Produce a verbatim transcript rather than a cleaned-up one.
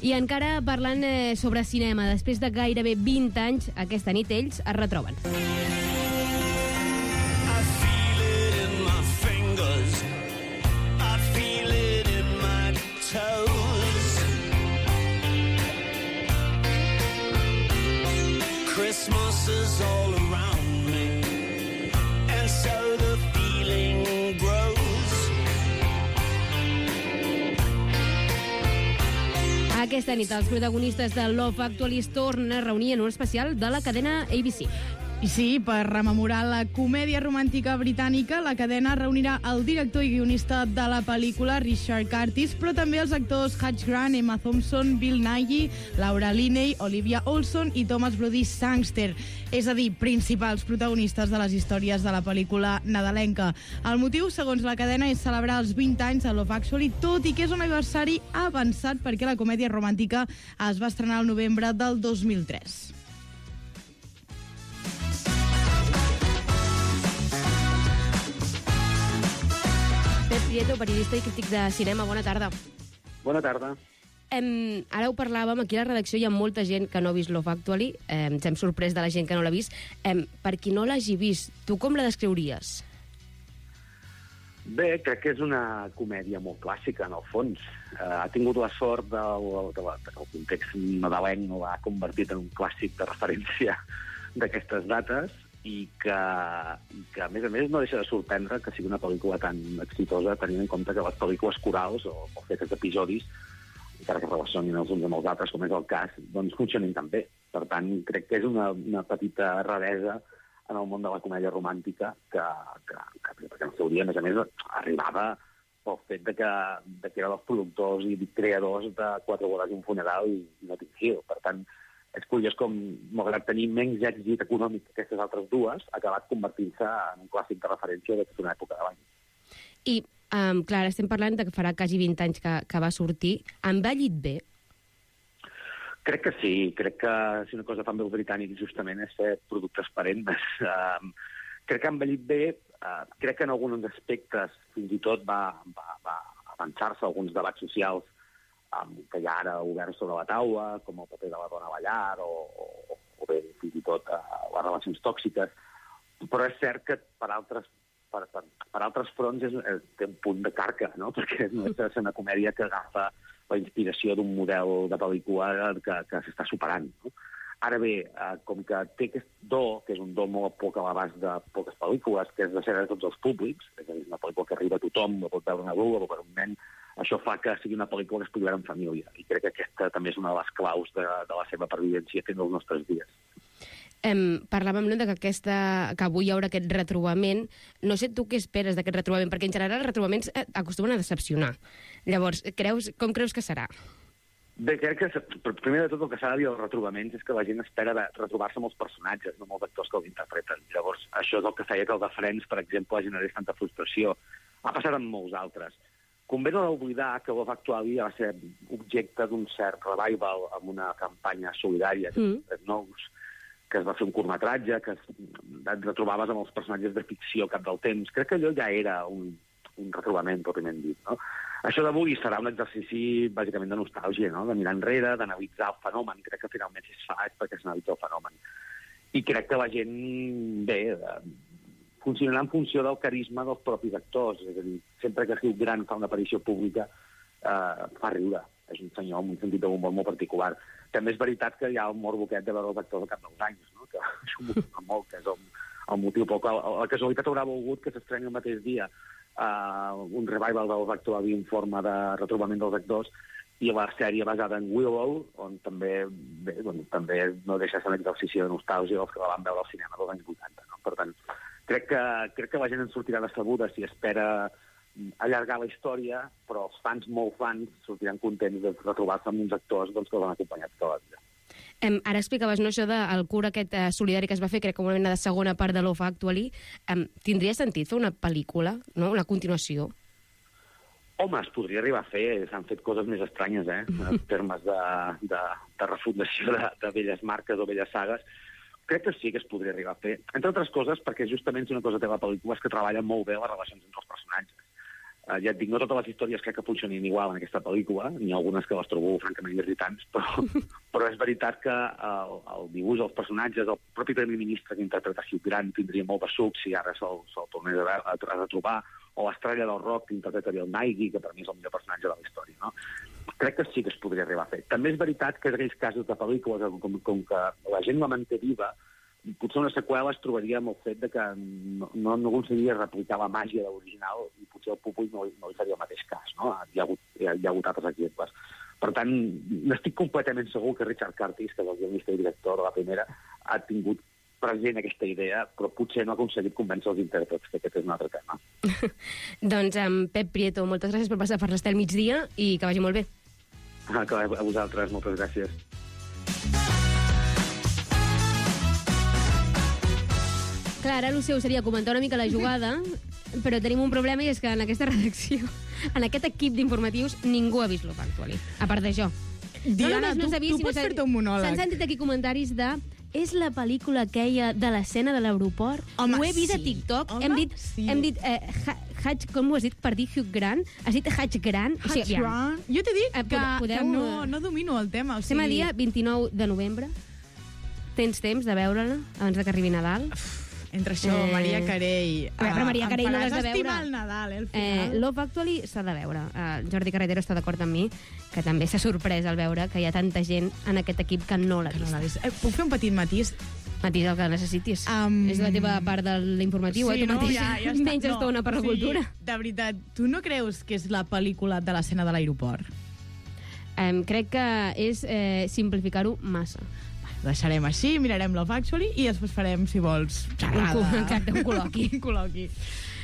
I encara parlant eh, sobre cinema, després de gairebé vint anys, aquesta nit ells es retroben. Christmas is all around me, and so the feeling grows. Aquesta nit els protagonistes de Love Actually es tornen a reunir en un especial de la cadena A B C. I sí, per rememorar la comèdia romàntica britànica, la cadena reunirà el director i guionista de la pel·lícula, Richard Curtis, però també els actors Hugh Grant, Emma Thompson, Bill Nighy, Laura Linney, Olivia Olson i Thomas Brodie Sangster, és a dir, principals protagonistes de les històries de la pel·lícula nadalenca. El motiu, segons la cadena, és celebrar els vint anys de Love Actually, tot i que és un aniversari avançat perquè la comèdia romàntica es va estrenar al novembre del dos mil tres. Pep Prieto, periodista i crític de cinema, bona tarda. Bona tarda. Em, ara ho parlàvem, aquí a la redacció hi ha molta gent que no ha vist Love Actually, em, ens hem sorprès de la gent que no l'ha vist. Em, per qui no l'hagi vist, tu com la descriuries? Bé, crec que és una comèdia molt clàssica, en el fons. Uh, ha tingut la sort del, de la, del context nadalenc, no l'ha convertit en un clàssic de referència d'aquestes dates, i que, i que, a més a més, no deixa de sorprendre que sigui una pel·lícula tan exitosa, tenint en compte que les pel·lícules corals o, o fetes d'episodis, encara que relacionin els uns amb els altres, com és el cas, doncs funcionin tan bé. Per tant, crec que és una, una petita raresa en el món de la comèdia romàntica que, que, que, que en el seu dia, a més a més, arribava pel fet de que, de que eren els productors i creadors de Quatre bodes i un funeral i Notting Hill. Per tant, és curiós com, malgrat tenir menys èxit econòmic que aquestes altres dues, ha acabat convertint-se en un clàssic de referència de tota una època de l'any. I, um, clar, estem parlant de que farà quasi vint anys que, que va sortir. Ha envellit bé? Crec que sí. Crec que si una cosa fan bé els britànics justament és fer productes perennes. Um, crec que ha envellit bé. Uh, crec que en alguns aspectes fins i tot va, va, va avançar-se alguns debats socials que ja ara obert sobre la taula, com el paper de la dona a la llar o, o, o bé fins i tot uh, les relacions tòxiques. Però és cert que per altres, per, per, per altres fronts és, és, té un punt de carca, no? Perquè no és una comèdia que agafa la inspiració d'un model de pel·lícula que, que s'està superant, no? Ara bé, eh, com que té aquest do, que és un do molt poc a l'abast de poques pel·lícules, que és de ser de tots els públics, és a dir, una pel·lícula que arriba a tothom, la pot veure un adult, o per un nen, això fa que sigui una pel·lícula que es pugui veure en família. I crec que aquesta també és una de les claus de, de la seva pervivència fins als nostres dies. Em, parlàvem no, de que, aquesta, que avui hi haurà aquest retrobament. No sé tu què esperes d'aquest retrobament, perquè en general els retrobaments eh, acostumen a decepcionar. Llavors, creus, com creus que serà? Bé, crec que, primer de tot, el que s'ha de dir als retrobaments és que la gent espera retrobar-se amb els personatges, no amb els actors que els interpreten. Llavors, això és el que feia que el de Friends, per exemple, generés tanta frustració. Ha passat amb molts altres. Convé no oblidar que Love Actually va ser objecte d'un cert revival amb una campanya solidària mm. de nous, que es va fer un curtmetratge, que et retrobaves amb els personatges de ficció cap del temps. Crec que allò ja era un, un retrobament, pròpiament dit, no? Això d'avui serà un exercici, bàsicament, de nostàlgia, no? De mirar enrere, d'analitzar el fenomen. Crec que finalment si es fa és perquè s'analitza el fenomen. I crec que la gent, bé, funcionarà en funció del carisma dels propis actors. És a dir, sempre que Hugh Grant fa una aparició pública, eh, fa riure. És un senyor amb un sentit d'humor molt particular. També és veritat que hi ha el morbo aquest de veure els actors al cap dels anys, no? Que això m'ho molt, que és el, el motiu. Però la casualitat haurà volgut que s'estreni el mateix dia Uh, un revival del Actually en forma de retrobament dels actors i la sèrie basada en Willow, on també, bé, doncs, també no deixa de ser un exercici de nostàlgia dels que la van veure al cinema dels anys vuitanta. No? Per tant, crec que, crec que la gent en sortirà decebuda si espera allargar la història, però els fans, molt fans, sortiran contents de retrobar-se amb uns actors doncs, que els han acompanyat tota la vida. Um, ara explicaves no, això del curt aquest uh, solidari que es va fer, crec que una mena de segona part de Love Actually. Um, tindria sentit fer una pel·lícula, no? Una continuació? Home, es podria arribar a fer. S'han fet coses més estranyes, eh? En termes de, de, de refundació de, de velles marques o velles sagues. Crec que sí que es podria arribar a fer. Entre altres coses, perquè justament si una cosa té la pel·lícula és que treballa molt bé les relacions entre els personatges. Uh, ja et dic, no totes les històries crec que funcionin igual en aquesta pel·lícula, ni algunes que les trobo francament irritants, però, però és veritat que el, el dibuix dels personatges, el propi primer ministre que interpreta Hugh Grant tindria molt de suc si ara se'l se tornés a, a, a retrobar, o l'estrella del rock que interpreta Bill Nighy, que per mi és el millor personatge de la història, no? Crec que sí que es podria arribar a fer. També és veritat que aquells casos de pel·lícules, com, com que la gent la manté viva, potser una seqüela es trobaria amb el fet de que no, no, no aconseguiria replicar la màgia de l'original i potser el públic no, no li faria el mateix cas, no? Hi ha hagut, hi ha, hi ha hagut altres exemples. Per tant, n'estic completament segur que Richard Curtis, que és el guionista i director de la primera, ha tingut present aquesta idea, però potser no ha aconseguit convèncer els intèrprets, que aquest és un altre tema. Doncs, um, Pep Prieto, moltes gràcies per passar per l'Estel migdia i que vagi molt bé. Ah, que a vosaltres, moltes gràcies. Clar, ara el seu seria comentar una mica la jugada, però tenim un problema i és que en aquesta redacció, en aquest equip d'informatius, ningú ha vist Love Actually, a part de jo. Diana, no tu, s'ha vist, tu pots fer-te un monòleg. S'han sentit aquí comentaris de és la pel·lícula aquella de l'escena de l'aeroport? Home, ho he vist sí. a TikTok. Home, hem dit, sí. hem dit eh, ha, Hutch, com ho has dit per dir Hugh Grant? Has dit Hutch Grant? Hutch o sigui, Grant. Jo t'he dit Eh, que, podeu- que no, no domino el tema. O Estem a sigui... dia vint-i-nou de novembre. Tens temps de veure-la abans de que arribi Nadal? Entre això, Eh, Maria Carey... a veure, Maria Carey em no faràs l'has de veure. estimar el Nadal, eh, al Eh, final. Love Actually s'ha de veure. Uh, Jordi Carretero està d'acord amb mi, que també s'ha sorprès al veure que hi ha tanta gent en aquest equip que no l'ha Que no vist. l'ha vist. Eh, puc fer un petit matís? Matís, el que necessitis. Um, És la teva part de l'informatiu, eh? Tu mateix ja, ja està. menys estona per la o sigui, cultura. De veritat, tu no creus que és la pel·lícula de l'escena de l'aeroport? Um, crec que és eh, simplificar-ho massa. Ho deixarem així, mirarem Love Actually i després farem, si vols, xerrada. Un cu- exacte, un col·loqui. un col·loqui.